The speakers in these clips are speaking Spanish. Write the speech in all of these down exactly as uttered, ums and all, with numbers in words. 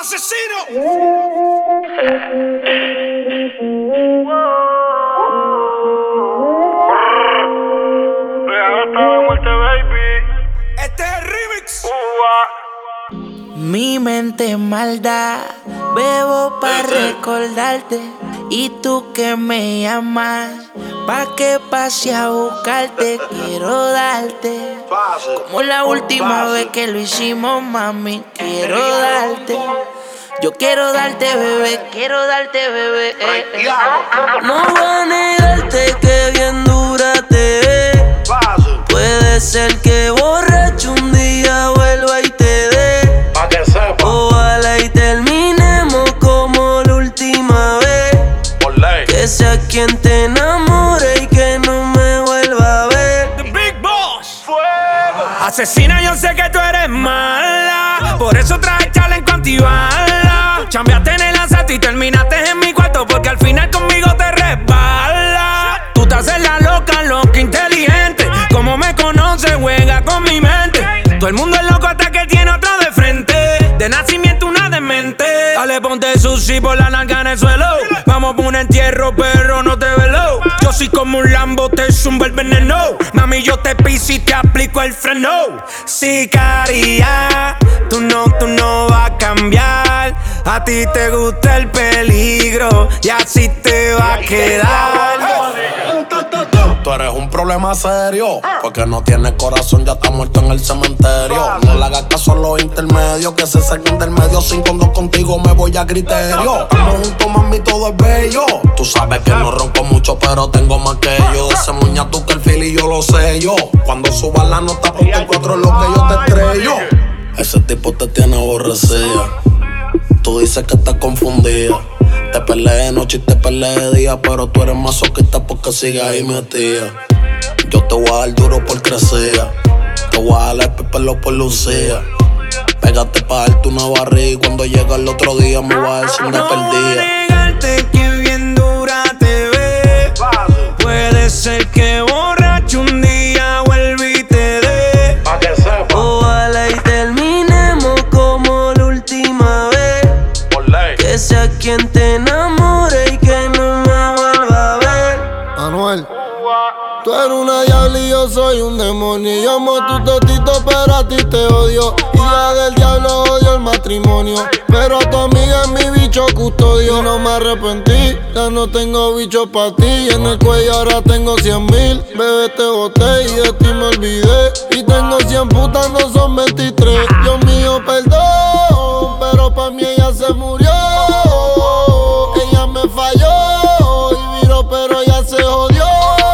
asesino. Este es el remix. Mi mente es maldad, bebo pa' recordarte. Y tú que me llamas, pa' que pase a buscarte. Quiero darte, como la última vez que lo hicimos, mami. Quiero darte, yo quiero darte, bebé. Quiero darte, bebé. eh, eh. No voy a negarte que bien dura te ves. Puede ser que borracho un día vuelva y te dé. Pa' que sepa. Ojalá y terminemos como la última vez. Por ley. Que sea quien te enamore y que no me vuelva a ver. The Big Boss. Fuego. Asesina, yo sé que tú eres mala, por eso traje challenge con antibala. Chambeaste en el asalto y terminaste en mi cuarto, porque al final conmigo te resbala. Tú te haces la loca, loca, inteligente. Como me conoces, juega con mi mente. Todo el mundo es loco hasta que tiene otro de frente. De nacimiento una demente. Dale, ponte sushi por la nalga en el suelo. Vamos por un entierro, perro, no te velo. Yo soy como un Lambo, te zumba el veneno. Mami, yo te piso y te aplico el freno. Sicaria, tú no, tú no vas a cambiar. A ti te gusta el peligro y así te va a quedar. Tú eres un problema serio, porque no tienes corazón, ya está muerto en el cementerio. No le hagas caso a los intermedios, que se sacan del medio. Sin condón contigo me voy a criterio. Estamos juntos, mami, todo es bello. Tú sabes que no ronco mucho, pero tengo más que yo. De ese muña tú que el fili yo lo sé yo. Cuando subas la nota, ponte el cuatro lo que yo te estrello. Ese tipo te tiene aborrecida. Tú dices que estás confundida. Te peleé de noche y te peleé de día, pero tú eres masoquista porque sigues ahí metida. Yo te voy a dar duro por crecer. Te voy a dar el pelo por lucía. Pégate pa' darte una barriga y cuando llega el otro día me voy a dar sin de No voy a perdida. negarte que bien dura te ves. Puede ser que borracho un día vuelva y te dé. Pa' que sepa. Ojalá y terminemos como la última vez. Por ley. Que sea quien te enamore y que no me vuelva a ver. Anuel, tú eres una diabla y yo soy un demonio. Yo amo tu totito, pero a ti te odio. Hija del diablo, odio el matrimonio. Pero a tu amiga es mi bicho custodio. No me arrepentí, ya no tengo bicho pa' ti. En el cuello ahora tengo cien mil. Bebé, te boté y de ti me olvidé. Y tengo cien putas, no son veintitrés. Dios mío, perdón, pero pa' mí ella se murió. Ella me falló y viró, pero ella se jodió.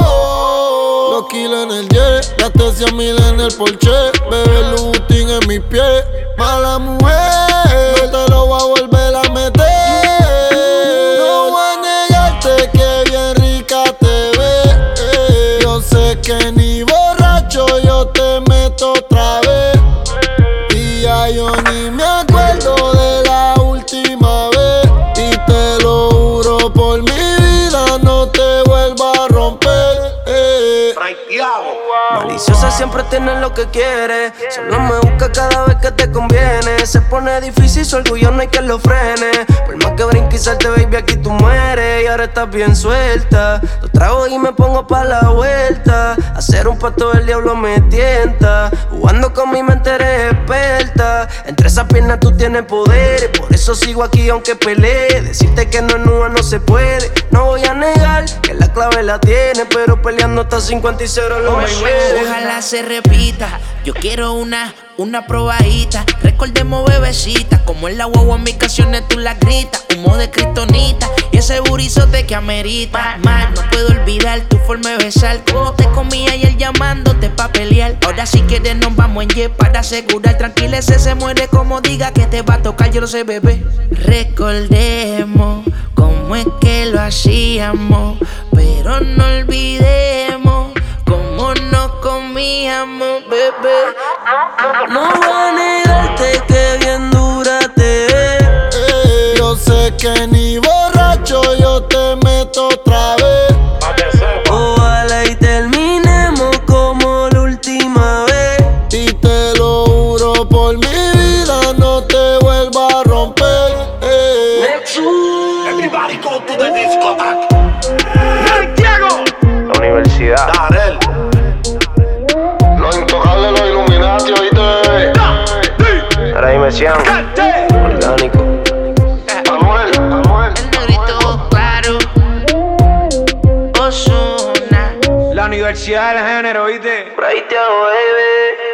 Los kilos en el jet, gasté cien mil en el Porsche. Bebé, Louboutin en mis pies. Mala mujer, no te lo voy a volver a meter. No voy a negarte que bien rica te ves. Yo sé que ni borracho yo te meto otra vez. Y ya yo ni me acuerdo de la última vez. Y te lo juro por mi vida, no te vuelvo a romper. eh. Maliciosa siempre tiene lo que quiere. Solo me busca cada vez que te conviene. Se pone difícil, su orgullo no hay que lo frene. Por más que brinque y salte, baby, aquí tú mueres. Y ahora estás bien suelta. Lo trago y me pongo pa' la vuelta. Hacer un pacto del diablo me tienta. Jugando con mi mente eres experta. Entre esas piernas tú tienes poder. Por eso sigo aquí aunque pelee. Decirte que no es nua no se puede. No voy a negar que la clave la tiene, pero peleando hasta cincuenta y cero lo me Ojalá se repita. Yo quiero una, una probadita. Recordemos bebecita, como en la guagua en mis canciones tú la gritas. Humo de kriptonita y ese burizote que amerita. Más, no puedo olvidar tu forma de besar. Como te comí ayer llamándote pa' pelear. Ahora si quieres nos vamos en jet para asegurar. Tranquila, ese se muere como diga que te va a tocar, yo lo sé, bebé. Recordemos cómo es que lo hacíamos, pero no olvidemos cómo nos comíamos, bebé. No voy a negarte que bien dura te ves. Eh, yo sé que ni borracho yo te meto otra vez. Pa' que sepa. Ojalá y terminemos como la última vez. Y te lo juro por mi vida, no te vuelvo a romper. Everybody go to the discotheque. Santiago. La universidad. Darel. Los intocables, los Illuminati, oíste. Ahora dime Cian. Orgánico. Manuel, Manuel. El negrito claro. Ozuna. La universidad del género, oíste. Por ahí te hago, baby.